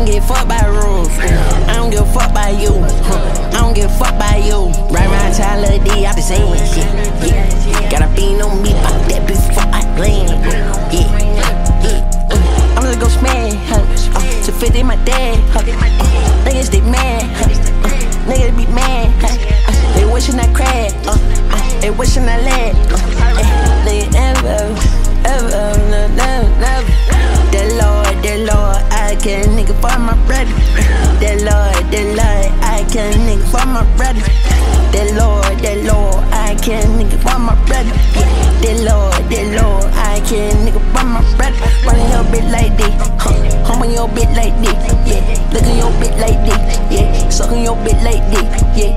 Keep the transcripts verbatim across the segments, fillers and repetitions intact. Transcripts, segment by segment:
get fucked by rules. I don't give a fuck by you. I don't give a fuck by you. Right around Tyler D, I be saying shit. Yeah. Gotta be on me about that before I land. Yeah. Yeah. I'm gonna go smash. Uh, to fit in my dad. Uh, niggas they mad. Uh, niggas be mad. Uh, they wishing I crashed. Uh, uh, they wishing I land. Uh, they never, ever, never, never. The Lord, the Lord, I can nigga for my brother. The Lord, the Lord, I can nigga for my brother. The Lord, the Lord, I can nigga for my brother. The Lord, the Lord, I can nigga for my brother. Running your bit like this, huh? Humming your bit like this, yeah. Looking your bit like this, yeah. Sucking your bit like this, yeah.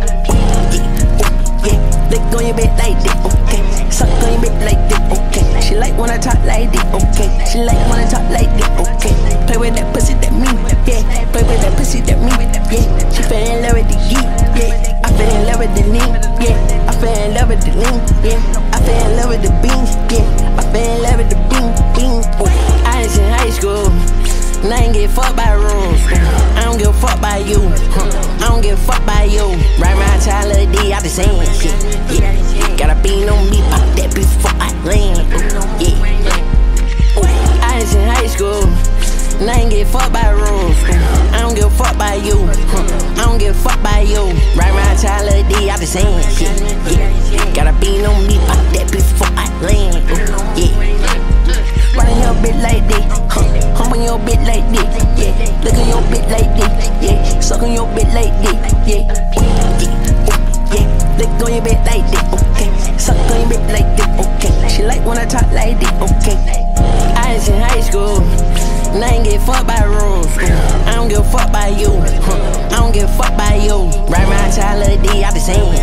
Yeah, yeah. Lick on your bit like this, okay. Suck on your bit like this, okay. She like when I talk like this, okay. She like when I talk like this, okay. Play with that pussy that me, yeah. Play with that pussy that me, yeah. She fell in love with the geek, yeah. I fell in love with the lean, yeah. I fell in love with the lean, yeah. I fell in love with the beans, yeah. I fell in love with the bean, bean. Oh. I was in high school, and I ain't get fucked by rules. I don't give a fuck by you. I don't give a fuck by you. Right around Tyler D, I be saying shit. Yeah. Gotta be on me about that before I land. Yeah. I was in high school, and I ain't get fucked by rules. I don't give a fuck by you. I don't give a fuck by you. Right around Tyler D, I be saying shit. Yeah. Gotta be on me about that before I land. Yeah. Running your bit like this, huh? Humming your bit like this, yeah. Looking your bit like this, yeah. Sucking your bit like this, yeah. Yeah, yeah. Lick on your bit like this, okay. Suck on your bit like this, okay. She like when I talk like this, okay. I was in high school, and I ain't get fucked by rules. I don't give a fuck by you. I don't give a fuck by you. Right around Tyler D, I be saying